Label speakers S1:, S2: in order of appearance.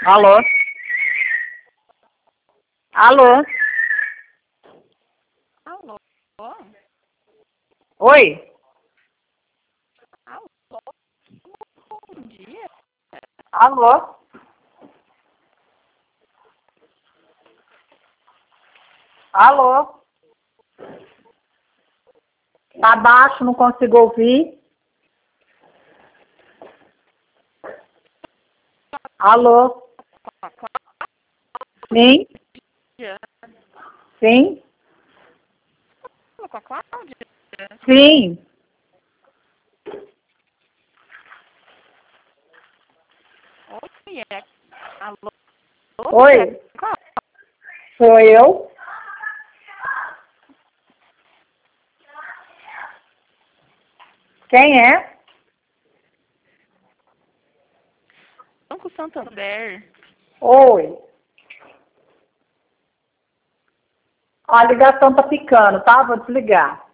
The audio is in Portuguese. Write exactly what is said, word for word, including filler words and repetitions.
S1: Alô? Alô?
S2: Alô?
S1: Oi?
S2: Alô? Bom dia.
S1: Alô? Alô? Tá baixo, não consigo ouvir. Alô? Sim? Sim?
S2: Alô, com a Cláudia?
S1: Sim?
S2: Oi, é... Alô?
S1: Oi?
S2: É Cláudia?
S1: Sou eu? Quem é?
S2: Banco Santander.
S1: Oi? A ligação tá picando, tá? Vou desligar.